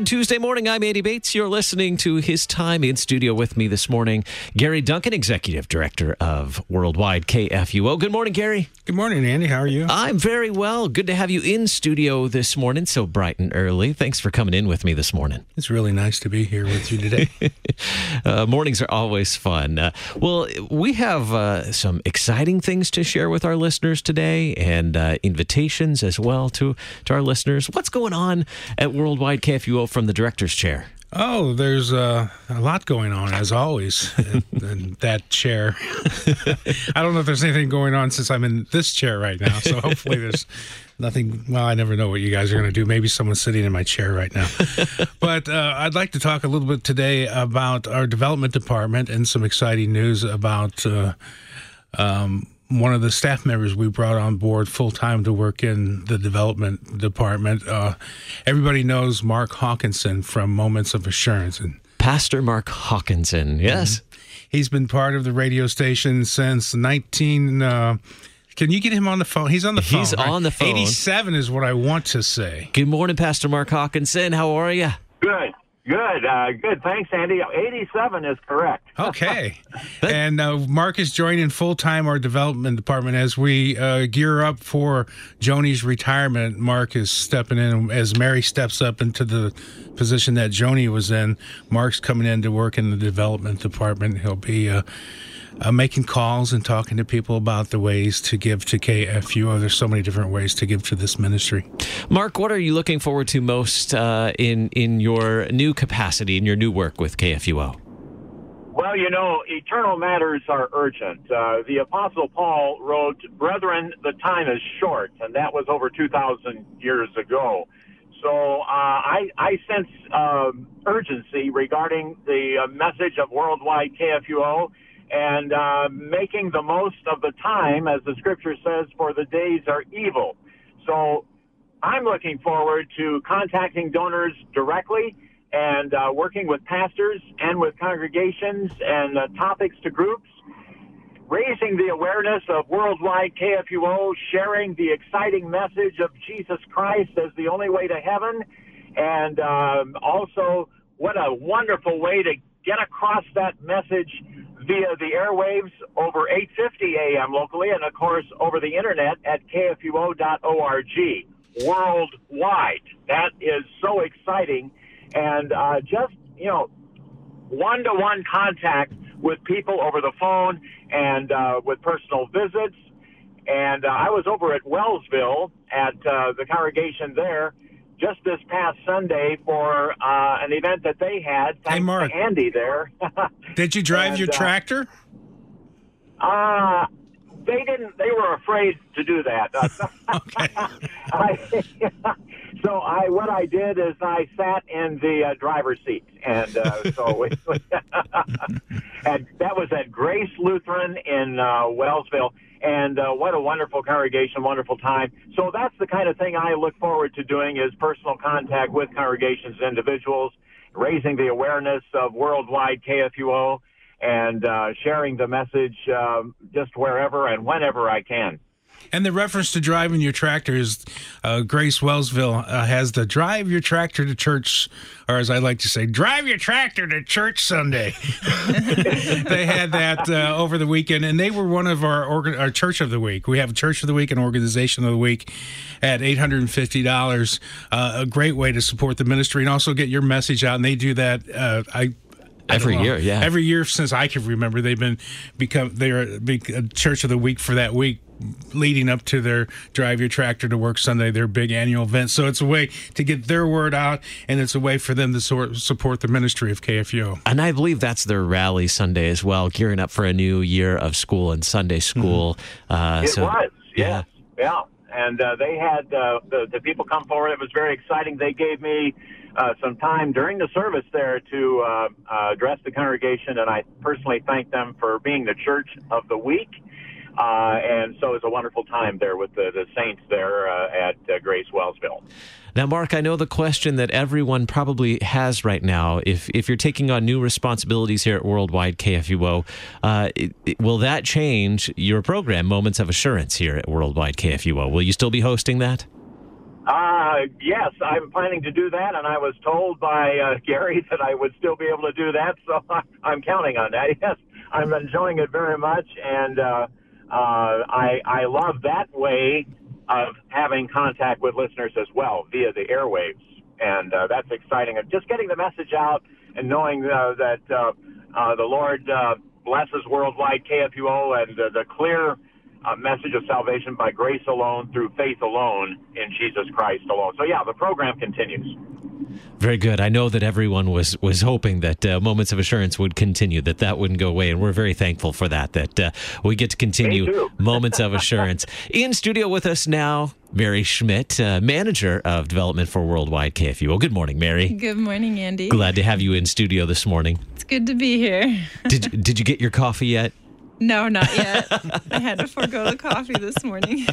Good Tuesday morning. I'm Andy Bates. You're listening to His Time. In studio with me this morning, Gary Duncan, Executive Director of Worldwide KFUO. Good morning, Gary. Good morning, Andy. How are you? I'm very well. Good to have you in studio this morning, so bright and early. Thanks for coming in with me this morning. It's really nice to be here with you today. Mornings are always fun. Well, we have some exciting things to share with our listeners today, and invitations as well to our listeners. What's going on at Worldwide KFUO from the director's chair? Oh, there's a lot going on, as always, in that chair. I don't know if there's anything going on since I'm in this chair right now, so hopefully there's nothing. Well, I never know what you guys are going to do. Maybe someone's sitting in my chair right now. But I'd like to talk a little bit today about our development department and some exciting news about one of the staff members we brought on board full-time to work in the development department. Everybody knows Mark Hawkinson from Moments of Assurance. And Pastor Mark Hawkinson, yes. He's been part of the radio station since can you get him on the phone? He's on the phone. He's right? on the phone. 87 is what I want to say. Good morning, Pastor Mark Hawkinson. How are you? Good. Thanks, Andy. 87 is correct. Okay. And Mark is joining full-time our development department as we gear up for Joni's retirement. Mark is stepping in as Mary steps up into the position that Joni was in. Mark's coming in to work in the development department. He'll be making calls and talking to people about the ways to give to KFUO. There's so many different ways to give to this ministry. Mark, what are you looking forward to most in your new capacity, in your new work with KFUO? Well, eternal matters are urgent. The Apostle Paul wrote, "Brethren, the time is short," and that was over 2,000 years ago. So I sense urgency regarding the message of Worldwide KFUO, and making the most of the time, as the scripture says, for the days are evil. So I'm looking forward to contacting donors directly and working with pastors and with congregations and topics to groups, raising the awareness of Worldwide KFUO, sharing the exciting message of Jesus Christ as the only way to heaven, and also what a wonderful way to get across that message via the airwaves over 850 AM locally, and of course over the internet at kfuo.org worldwide. That is so exciting, and just one-to-one contact with people over the phone and with personal visits. And I was over at Wellsville at the congregation there just this past Sunday for an event that they had. Hey, Mark. To Andy there. Did you drive your tractor? They didn't. They were afraid to do that. Okay. What I did is I sat in the driver's seat, and and that was at Grace Lutheran in Wellsville. And what a wonderful congregation, wonderful time. So that's the kind of thing I look forward to doing, is personal contact with congregations and individuals, raising the awareness of Worldwide KFUO, and sharing the message just wherever and whenever I can. And the reference to driving your tractor is Grace Wellsville has the Drive Your Tractor to Church, or as I like to say, Drive Your Tractor to Church Sunday. They had that over the weekend, and they were one of our Church of the Week. We have Church of the Week and Organization of the Week at $850. A great way to support the ministry and also get your message out, and they do that. Every year, yeah. Every year since I can remember, they're a Church of the Week for that week, leading up to their Drive Your Tractor to Work Sunday, their big annual event. So it's a way to get their word out, and it's a way for them to support the ministry of KFUO. And I believe that's their rally Sunday as well, gearing up for a new year of school and Sunday school. Mm-hmm. It was, yes. Yeah. And they had the people come forward. It was very exciting. They gave me some time during the service there to address the congregation, and I personally thank them for being the Church of the Week. And so it was a wonderful time there with the saints there at Grace Wellsville. Now, Mark, I know the question that everyone probably has right now, if you're taking on new responsibilities here at Worldwide KFUO, will that change your program, Moments of Assurance, here at Worldwide KFUO? Will you still be hosting that? yes, I'm planning to do that, and I was told by Gary that I would still be able to do that, so I'm counting on that. Yes, I'm enjoying it very much, and I love that way of having contact with listeners as well via the airwaves, and that's exciting. And just getting the message out and knowing that the Lord blesses worldwide KFUO and the clear message of salvation by grace alone, through faith alone, in Jesus Christ alone. So, yeah, the program continues. Very good. I know that everyone was hoping that Moments of Assurance would continue, that wouldn't go away, and we're very thankful for that we get to continue Moments of Assurance. In studio with us now, Mary Schmidt, Manager of Development for Worldwide KFUO. Good morning, Mary. Good morning, Andy. Glad to have you in studio this morning. It's good to be here. Did you get your coffee yet? No, not yet. I had to forego the coffee this morning.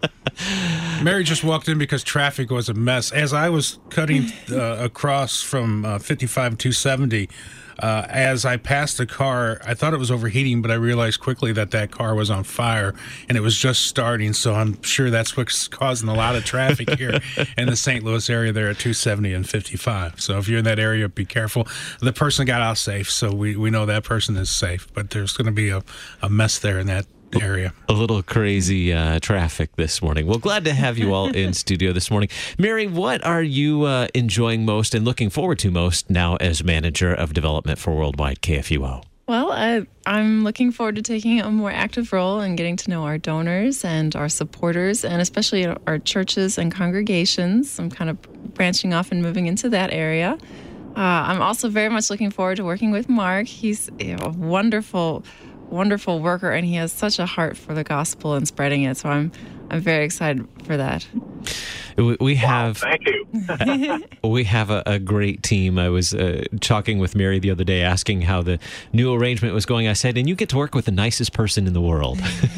Mary just walked in because traffic was a mess. As I was cutting across from 55 to 270, as I passed the car, I thought it was overheating, but I realized quickly that car was on fire, and it was just starting, so I'm sure that's what's causing a lot of traffic here in the St. Louis area there at 270 and 55. So if you're in that area, be careful. The person got out safe, so we know that person is safe, but there's going to be a mess there in that area. A little crazy traffic this morning. Well, glad to have you all in studio this morning. Mary, what are you enjoying most and looking forward to most now as Manager of Development for Worldwide KFUO? Well, I'm looking forward to taking a more active role and getting to know our donors and our supporters, and especially our churches and congregations. I'm kind of branching off and moving into that area. I'm also very much looking forward to working with Mark. He's a wonderful worker, and he has such a heart for the gospel and spreading it. So I'm very excited for that. We have, thank you. We have a great team. I was talking with Mary the other day, asking how the new arrangement was going. I said, and you get to work with the nicest person in the world.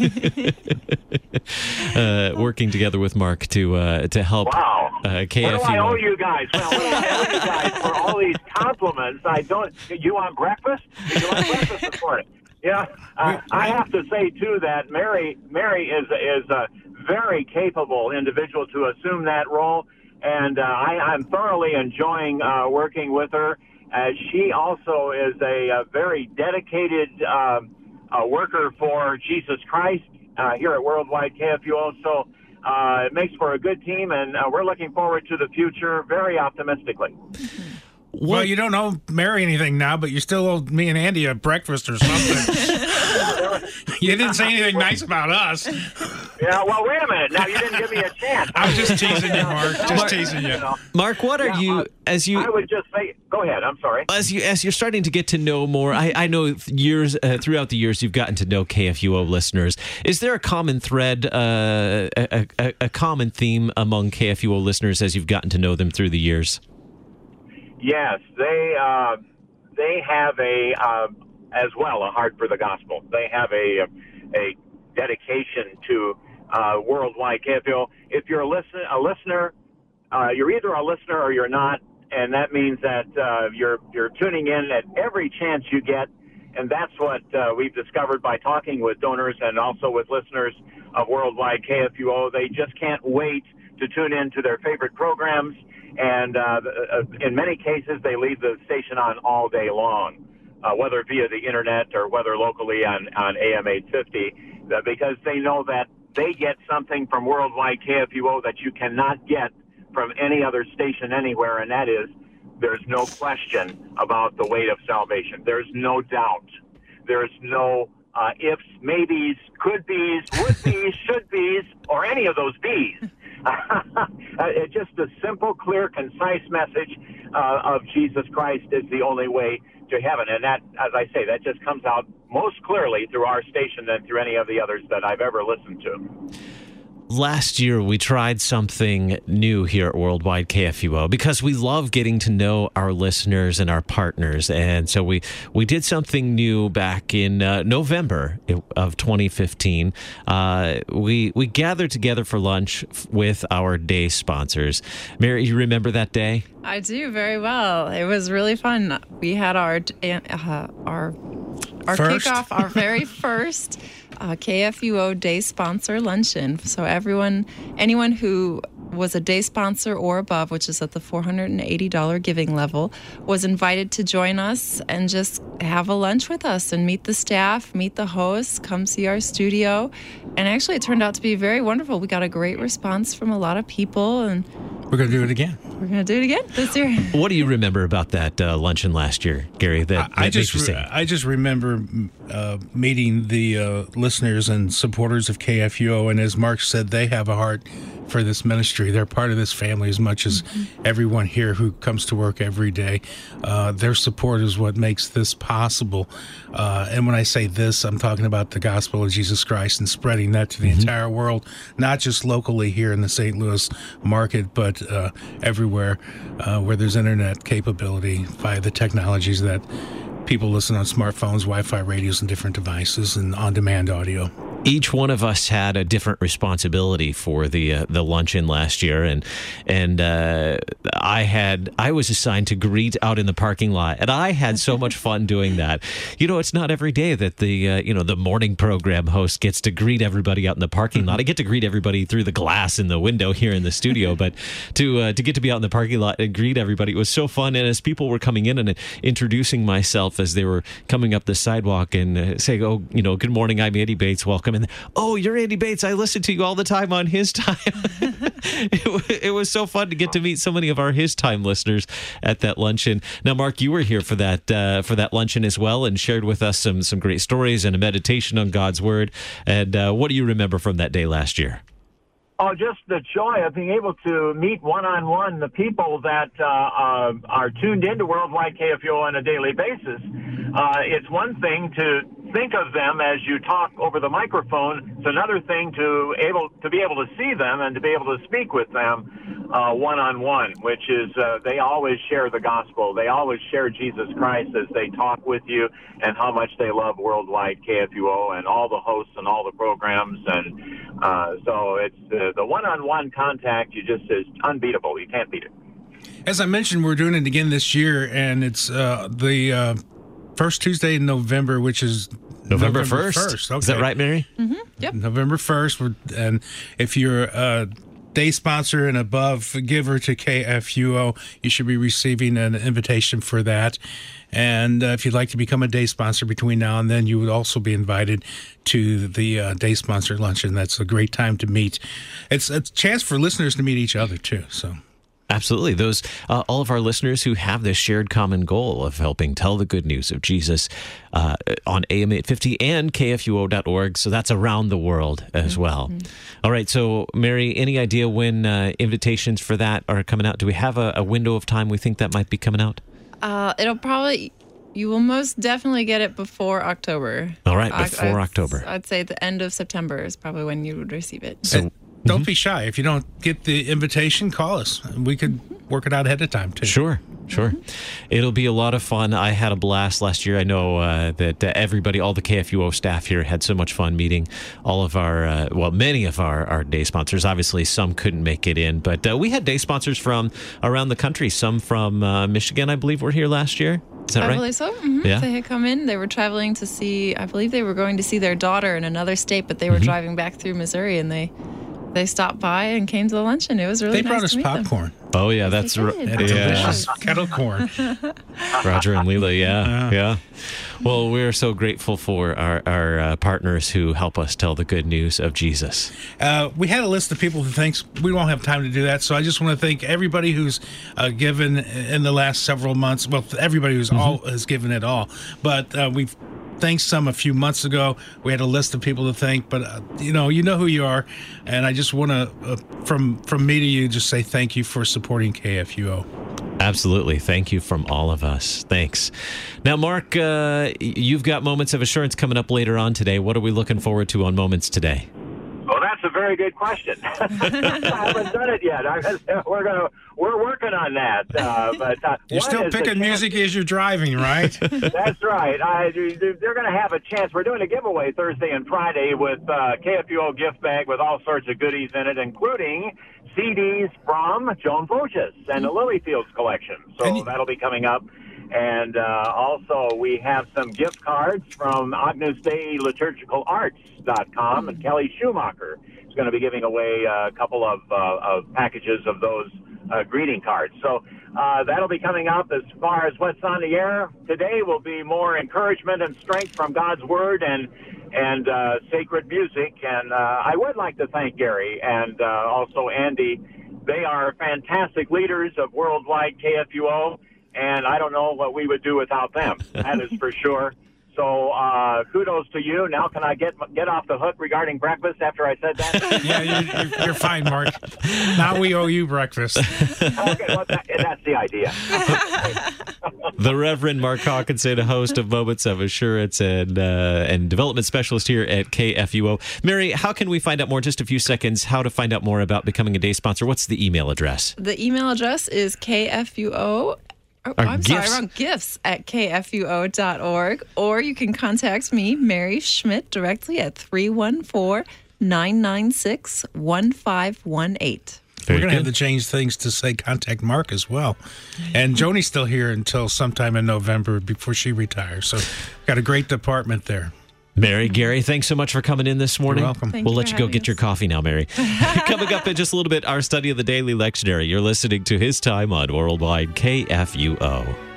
Working together with Mark to help KFUO. What do I owe you guys? Well, what do I owe you guys for all these compliments? You want breakfast? You want breakfast this morning? Yeah, I have to say, too, that Mary is a very capable individual to assume that role, and I'm thoroughly enjoying working with her. She also is a very dedicated worker for Jesus Christ here at Worldwide KFUO, so it makes for a good team, and we're looking forward to the future very optimistically. Well, you don't owe Mary anything now, but you still owe me and Andy a breakfast or something. You didn't say anything nice about us. Yeah, well, wait a minute. Now, you didn't give me a chance. I'm just teasing you, Mark. Just teasing you. Mark, what are you, as you... I would just say... Go ahead. I'm sorry. As you're starting to get to know more, I know throughout the years you've gotten to know KFUO listeners. Is there a common thread, a common theme among KFUO listeners as you've gotten to know them through the years? Yes, they have as well a heart for the gospel. They have a dedication to Worldwide KFUO. If you're a listener, you're either a listener or you're not, and that means that you're tuning in at every chance you get, and that's what we've discovered by talking with donors and also with listeners of Worldwide KFUO. They just can't wait to tune in to their favorite programs. And in many cases, they leave the station on all day long, whether via the internet or whether locally on AM 850, because they know that they get something from Worldwide KFUO that you cannot get from any other station anywhere, and that is there's no question about the weight of salvation. There's no doubt. There's no ifs, maybes, could be's, would be's, should be's, or any of those be's. It's just a simple, clear, concise message of Jesus Christ is the only way to heaven. And that, as I say, that just comes out most clearly through our station than through any of the others that I've ever listened to. Last year, we tried something new here at Worldwide KFUO because we love getting to know our listeners and our partners. And so we did something new back in November of 2015. We gathered together for lunch with our day sponsors. Mary, you remember that day? I do very well. It was really fun. We had our kickoff, our very first KFUO Day Sponsor Luncheon. So anyone who was a day sponsor or above, which is at the $480 giving level, was invited to join us and just have a lunch with us and meet the staff, meet the hosts, come see our studio. And actually, it turned out to be very wonderful. We got a great response from a lot of people, and we're going to do it again. We're going to do it again this year. What do you remember about that luncheon last year, Gary? I just remember meeting the listeners and supporters of KFUO, and as Mark said, they have a heart for this ministry. They're part of this family as much as everyone here who comes to work every day. Their support is what makes this possible. And when I say this, I'm talking about the gospel of Jesus Christ and spreading that to the entire world, not just locally here in the St. Louis market, but everywhere where there's internet capability via the technologies that people listen on smartphones, Wi-Fi radios, and different devices, and on-demand audio. Each one of us had a different responsibility for the luncheon last year, and I was assigned to greet out in the parking lot, and I had so much fun doing that. You know, it's not every day that the morning program host gets to greet everybody out in the parking lot. I get to greet everybody through the glass in the window here in the studio, but to get to be out in the parking lot and greet everybody, it was so fun. And as people were coming in and introducing myself as they were coming up the sidewalk and saying, "Oh, good morning, I'm Andy Bates, welcome." And "Oh, you're Andy Bates. I listen to you all the time on His Time." It was so fun to get to meet so many of our His Time listeners at that luncheon. Now, Mark, you were here for that luncheon as well, and shared with us some great stories and a meditation on God's Word. And what do you remember from that day last year? Oh, just the joy of being able to meet one-on-one the people that are tuned into Worldwide KFUO on a daily basis. It's one thing to think of them as you talk over the microphone. It's another thing to be able to see them and to be able to speak with them one-on-one, which is they always share the gospel. They always share Jesus Christ as they talk with you and how much they love Worldwide KFUO and all the hosts and all the programs. And so it's the one-on-one contact is unbeatable. You can't beat it. As I mentioned, we're doing it again this year, and it's the first Tuesday in November, which is November 1st. Okay. Is that right, Mary? Mm-hmm. Yep. November 1st. And if you're a day sponsor and above giver to KFUO, you should be receiving an invitation for that. And if you'd like to become a day sponsor between now and then, you would also be invited to the day sponsor luncheon. That's a great time to meet. It's a chance for listeners to meet each other, too. So. Absolutely. Those all of our listeners who have this shared common goal of helping tell the good news of Jesus on AM 850 and KFUO.org. So that's around the world as well. All right. So, Mary, any idea when invitations for that are coming out? Do we have a window of time we think that might be coming out? You will most definitely get it before October. All right. Before October. I'd say the end of September is probably when you would receive it. So. Don't be shy. If you don't get the invitation, call us. We could work it out ahead of time, too. Sure. It'll be a lot of fun. I had a blast last year. I know that everybody, all the KFUO staff here had so much fun meeting all of our, many of our day sponsors. Obviously, some couldn't make it in, but we had day sponsors from around the country. Some from Michigan, I believe, were here last year. Is that right? I believe so. Mm-hmm. Yeah. They had come in. They were traveling to see, I believe they were going to see their daughter in another state, but they were driving back through Missouri, and they stopped by and came to the luncheon. It was really nice to meet them. They brought us popcorn. Oh, yeah, that's right. Delicious kettle corn. Roger and Leela, yeah. Well, we're so grateful for our partners who help us tell the good news of Jesus. We had a list of people who thanks. We won't have time to do that, so I just want to thank everybody who's given in the last several months. Well, everybody who's has given it all. But we've thanked some a few months ago. We had a list of people to thank, but you know who you are, and I just want to, from me to you, just say thank you for supporting KFUO. Absolutely. Thank you from all of us. Thanks. Now, Mark, you've got Moments of Assurance coming up later on today. What are we looking forward to on Moments today? Well, that's a very good question. I haven't done it yet. We're working on that. But you're still picking music as you're driving, right? That's right. They're going to have a chance. We're doing a giveaway Thursday and Friday with KFUO gift bag with all sorts of goodies in it, including CDs from Joan Voges and the Lilyfields collection. So that'll be coming up. And also, we have some gift cards from Agnus Dei Liturgical Arts.com and Kelly Schumacher. going to be giving away a couple of packages of those greeting cards. So that'll be coming up. As far as what's on the air today will be more encouragement and strength from God's Word and sacred music. And I would like to thank Gary and also Andy. They are fantastic leaders of Worldwide KFUO, and I don't know what we would do without them. That is for sure. So kudos to you. Now can I get off the hook regarding breakfast after I said that? Yeah, you're fine, Mark. Now we owe you breakfast. Okay, well, that's the idea. The Reverend Mark Hawkinson, host of Moments of Assurance and development specialist here at KFUO. Mary, how can we find out more? Just a few seconds. How to find out more about becoming a day sponsor? What's the email address? The email address is KFUO. Gifts at kfuo.org. Or you can contact me, Mary Schmidt, directly at 314-996-1518. We're going to have to change things to say contact Mark as well. And Joni's still here until sometime in November before she retires. So got a great department there. Mary, Gary, thanks so much for coming in this morning. You're welcome. We'll let you go get your coffee now, Mary. Coming up in just a little bit, our study of the daily lectionary. You're listening to His Time on Worldwide KFUO.